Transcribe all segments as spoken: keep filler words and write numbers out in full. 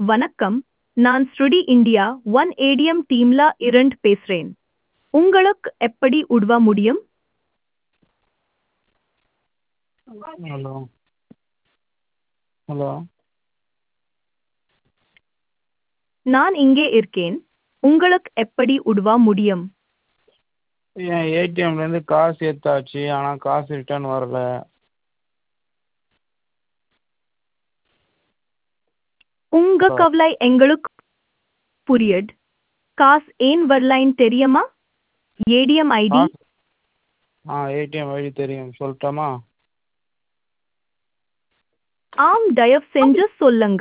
வணக்கம், நான் ஸ்ருடி India one ATM டீம்ல இருந்து பேசுறேன். உங்களுக்கு எப்படி உதவ முடியும்? ஹலோ ஹலோ நான் இங்கே இருக்கேன். உங்களுக்கு எப்படி உதவ முடியும்? என் ஏடிஎம்லேருந்து காசு எடுத்தாச்சு, ஆனால் காசு ரிட்டர்ன் வரல. உங்க கவலை எங்களுக்கு புரியுது. காசு ஏன் வரலைன்னு தெரியுமா? ஏடிஎம் ஐடி காசு ஆ ஏடிஎம் ஐடி தெரியும், சொல்லட்டுமா? ஆம், தயவு செஞ்சு சொல்லுங்க.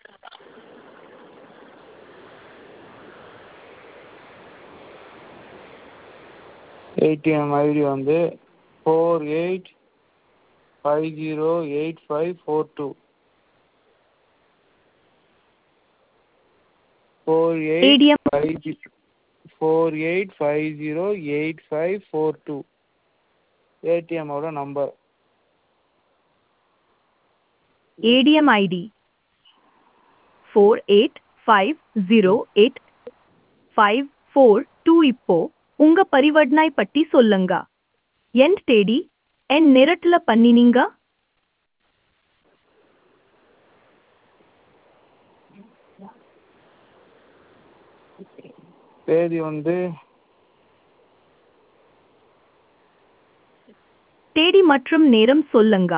ஏடிஎம் ஐடி வந்து four eight five zero eight five four two four eight ATM five four eight five zero eight five four two ஏடிஎம்மோட number. ATM ID four eight five zero eight five four two. இப்போ உங்க பரிவர்த்தனை பற்றி சொல்லுங்க. என் தேதி என் நேரத்துல பண்ணினீங்க? தேதி வந்து தேதி மற்றும் நேரம் சொல்லுங்க.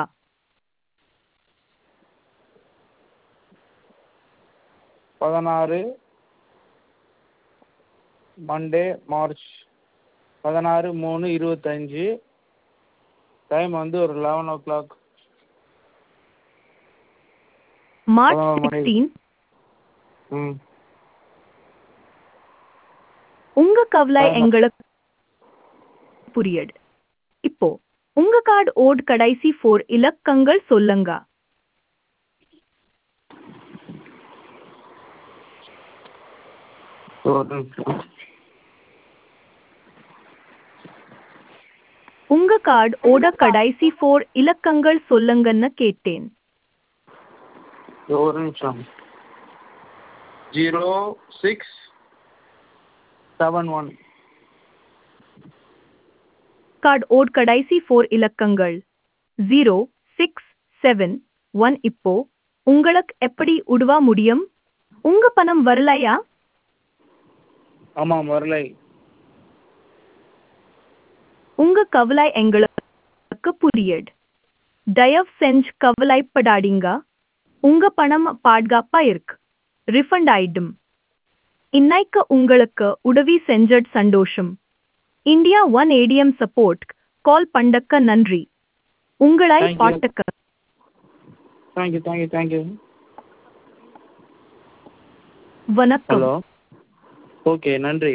பதினாறு மண்டே மார்ச் பதினாறு மூணு இருபத்தஞ்சி. டைம் வந்து ஒரு லெவன் ஓ கிளாக் மார்ச் பதினோரு மணி. சிக்ஸ்டீன். ம் உங்க கவலை ஆமா. எங்களுக்கு புரியுது. இப்போ உங்க கார்டு ஓட் கடைசி ஃபோர் இலக்கங்கள் சொல்லுங்க. ஒரு நிமிஷம். உங்க கார்டு ஓட கடைசி ஃபோர் இலக்கங்கள் சொல்லுங்கன்னு கேட்டேன். ஒரு நிமிஷம். Zero six seven one. Card ஓட் கடைசி ஃபோர் இலக்கங்கள் ஜீரோ சிக்ஸ் செவன் ஒன். இப்போ உங்களுக்கு எப்படி உதவ முடியும்? உங்க பணம் வரலையா? ஆமாம், வரலை. உங்க கவலை எங்களுக்கு புரியுது. தயவு செஞ்சு கவலைப்படாதீங்க. உங்க பணம் பாதுகாப்பா இருக்கு. ரிஃபண்ட் ஆயிடும். இன்னைக்கு உங்களுக்கு உதவி செஞ்சது சந்தோஷம். India one ATM support call பண்ணக்க நன்றி. உங்களை Thank you. பாட்டுக்க. Thank you thank you thank you. வணக்கம். ஹலோ. ஓகே, நன்றி.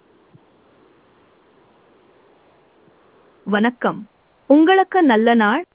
வணக்கம். உங்களுக்கு நல்ல நாள்.